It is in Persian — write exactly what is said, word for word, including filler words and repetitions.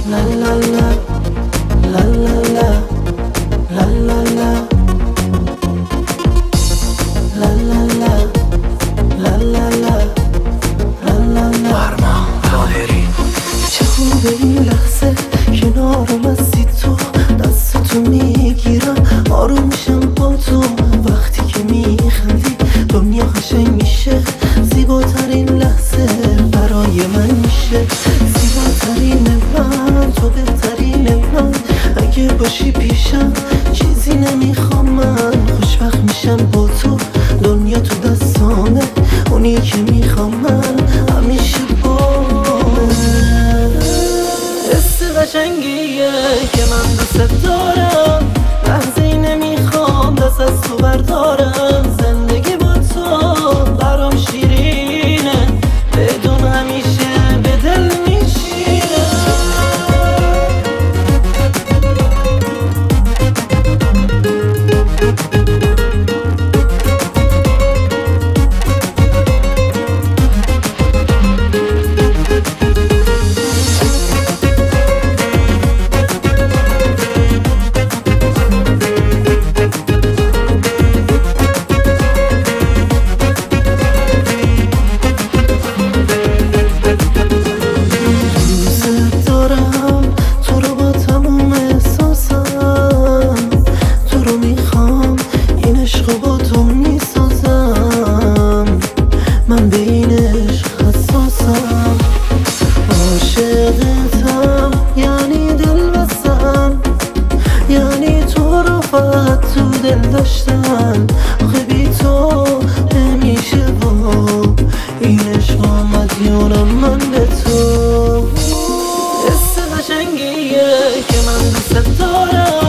La la la, la la la, la la la, la la la, la la la, la la la. فرمان ظاهری چه خوبه این لحظه کنارم هستی تو، دستتو میگیرم آروم میشم با تو. وقتی که میخندی دنیا قشنگ میشه، زیباترین لحظه برای من میشه. زیباترین من تو، بهترین من. اگه باشی پیشم چیزی نمیخوام من، خوشبخت میشم با تو. دنیا تو دستامه، اونی که میخوام من همیشه با من. حس قشنگیه که من دوست دارم، لحظه ای نمیخوام دست از تو بردارم. زندگی با تو برام شیرینه، بدون همیشه به دل میشینه. من به این عشق حساسم، عاشقتم یعنی دل بستم، یعنی تو رو فقط تو دل داشتم. آخه بی تو نمیشه با این عشق مدیونم من به تو. حس قشنگیه که من دوست دارم،